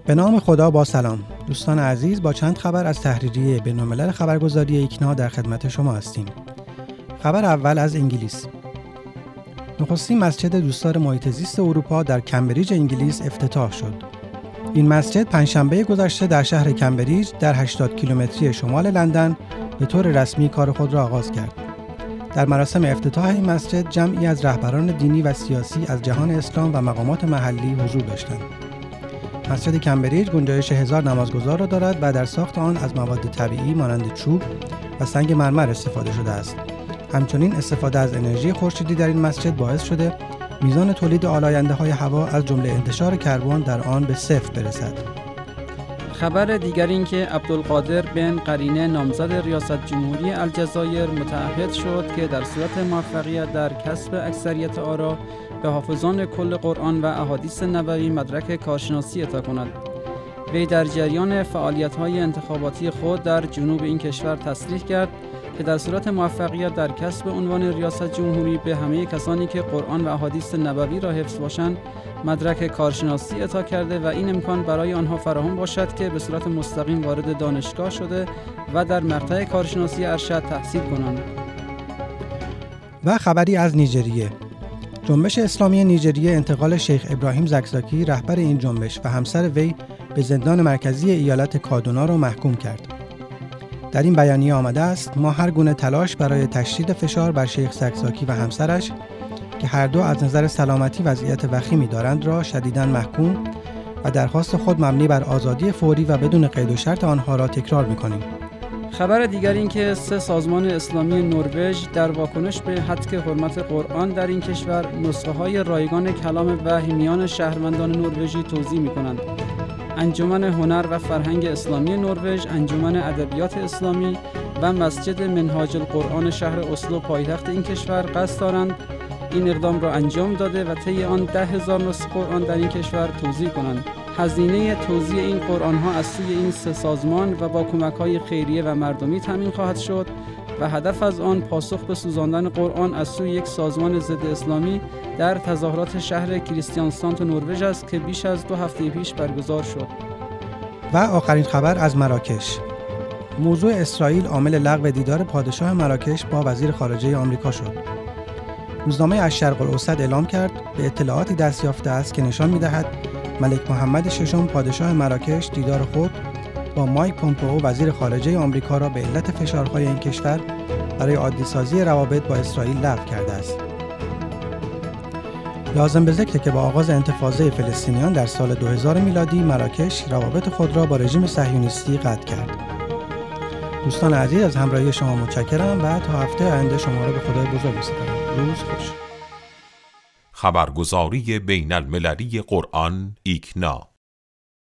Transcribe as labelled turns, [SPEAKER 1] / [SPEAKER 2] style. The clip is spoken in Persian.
[SPEAKER 1] به نام خدا با سلام. دوستان عزیز، با چند خبر از تحریریه بین‌الملل خبرگزاری ایکنا در خدمت شما هستیم. خبر اول از انگلیس. نخستین مسجد دوستدار محیط زیست اروپا در کمبریج انگلیس افتتاح شد. این مسجد پنجشنبه گذشته در شهر کمبریج در 80 کیلومتری شمال لندن به طور رسمی کار خود را آغاز کرد. در مراسم افتتاح این مسجد جمعی از رهبران دینی و سیاسی از جهان اسلام و مقامات محلی حضور داشتند. مسجد کمبریج گنجایش 1000 نمازگزار را دارد و در ساخت آن از مواد طبیعی مانند چوب و سنگ مرمر استفاده شده است. همچنین استفاده از انرژی خورشیدی در این مسجد باعث شده میزان تولید آلاینده‌های هوا از جمله انتشار کربن در آن به 0 برسد.
[SPEAKER 2] خبر دیگر این که عبدالقادر بن قرینه نامزد ریاست جمهوری الجزایر متعهد شد که در صورت موفقیت در کسب اکثریت آرا به حافظان کل قرآن و احادیث نبوی مدرک کارشناسی اعطا کند. وی در جریان فعالیت‌های انتخاباتی خود در جنوب این کشور تصریح کرد که در صورت موفقیت در کسب عنوان ریاست جمهوری به همه کسانی که قرآن و احادیث نبوی را حفظ باشند مدرک کارشناسی اعطا کرده و این امکان برای آنها فراهم باشد که به صورت مستقیم وارد دانشگاه شده و در مقطع کارشناسی ارشد تحصیل کنند.
[SPEAKER 1] و خبری از نیجریه. جنبش اسلامی نیجریه انتقال شیخ ابراهیم زکزاکی رهبر این جنبش و همسر وی به زندان مرکزی ایالت کادونا را محکوم کرد. در این بیانیه آمده است: ما هر گونه تلاش برای تشدید فشار بر شیخ زکزاکی و همسرش که هر دو از نظر سلامتی وضعیت وخیمی دارند را شدیداً محکوم و درخواست خود مبنی بر آزادی فوری و بدون قید و شرط آنها را تکرار می‌کنیم.
[SPEAKER 2] خبر دیگر این که 3 سازمان اسلامی نروژ در واکنش به هتک حرمت قرآن در این کشور نسخه‌های رایگان کلام وحی میان شهروندان نروژی توزیع می‌کنند. انجمن هنر و فرهنگ اسلامی نروژ، انجمن ادبیات اسلامی و مسجد منهاج القرآن شهر اسلو پایتخت این کشور قصد دارند این اقدام را انجام داده و طی آن 10,000 نسخه قرآن در این کشور توزیع کنند. هزینه توزیع این قرآن‌ها از سوی این 3 سازمان و با کمک‌های خیریه و مردمی تامین خواهد شد و هدف از آن پاسخ به سوزاندن قرآن از سوی یک سازمان ضد اسلامی در تظاهرات شهر کریستیانستان نروژ است که بیش از 2 هفته پیش برگزار شد.
[SPEAKER 1] و آخرین خبر از مراکش. موضوع اسرائیل عامل لغو دیدار پادشاه مراکش با وزیر خارجه آمریکا شد. روزنامه الشرق الاوسط اعلام کرد به اطلاعاتی دست یافته است که نشان می‌دهد ملک محمد ششم پادشاه مراکش دیدار خود با مایک پومپئو وزیر خارجه آمریکا را به علت فشارهای این کشور برای عادی‌سازی روابط با اسرائیل لغو کرده است. لازم به ذکر که با آغاز انتفاضه فلسطینیان در سال 2000 میلادی مراکش روابط خود را با رژیم صهیونیستی قطع کرد. دوستان عزیز، از همراهی شما متشکرم و تا هفته آینده شما را به خدای بزرگ می‌سپارم. روز خوش.
[SPEAKER 3] خبرگزاری بین المللی قرآن ایکنا